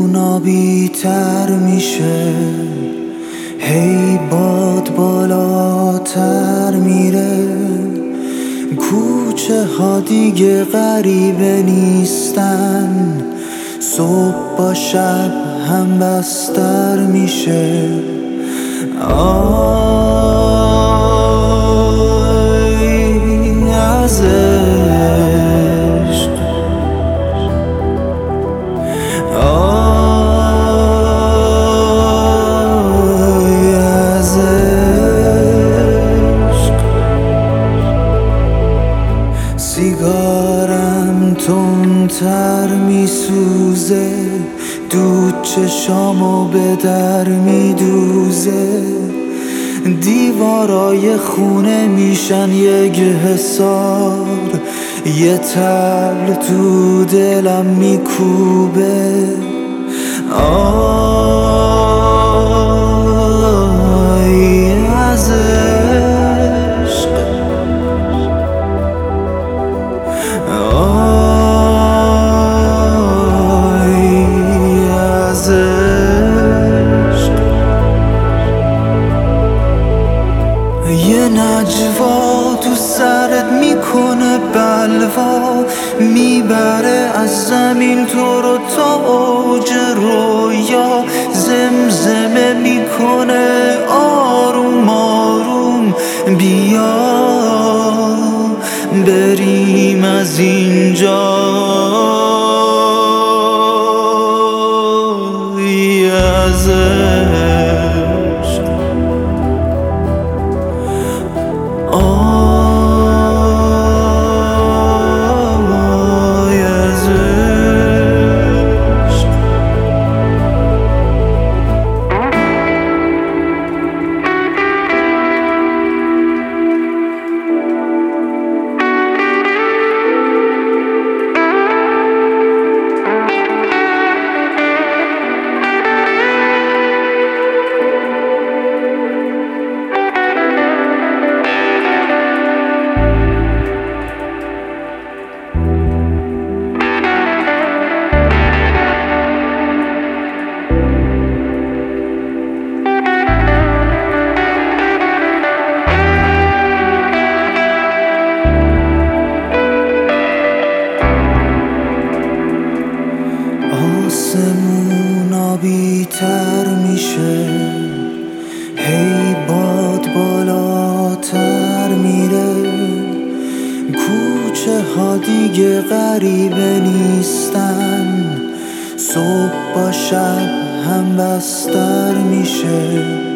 آسمون آبی‌تر میشه، هی باد بالاتر میره. کوچه ها دیگه غریبه نیستن، صبح با شب هم بستر میشه. آی از عشق، آی از عشق. سیگارم تندتر میسوزه، دود چشامو به در میدوزه. دیوارای خونه میشن یک حصار، یه طبل تو دلم میکوبه. آی از عشق، آی از عشق. یه نجوا تو سرت میکنه بلوا، میبره از زمین تو رو تا اوج رویا. زمزمه میکنه آروم آروم، بیا بریم از اینجا. از عشق، آی از عشق. آسمون آبی‌تر میشه، هی باد بالاتر میره. کوچه ها دیگه غریبه نیستن، صبح با شب هم بستر میشه.